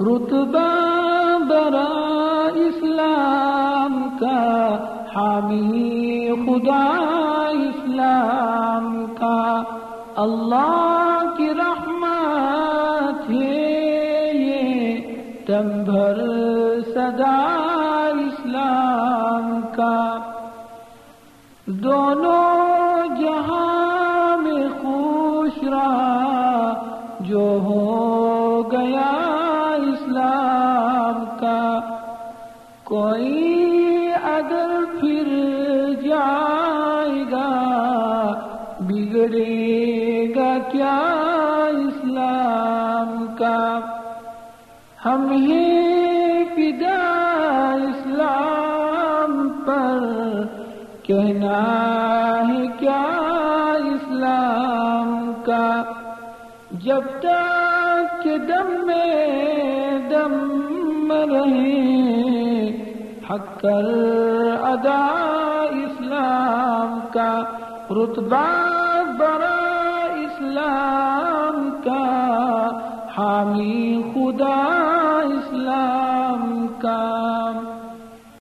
رتبہ برا اسلام کا، حامی خدا اسلام کا، اللہ کی رحمت ہے یہ دم بھر صدا اسلام کا۔ دونوں جہاں میں خوش رہا جو ہو گیا اسلام کا۔ کوئی اگر پھر جائے گا بگڑے گا کیا اسلام کا۔ ہم ہیں فدا اسلام پر، کہنا ہے کیا اسلام کا۔ جب تک کہ دم میں دم رہے حق کر ادا اسلام کا۔ رتبہ برا اسلام کا، حامی خدا اسلام کا۔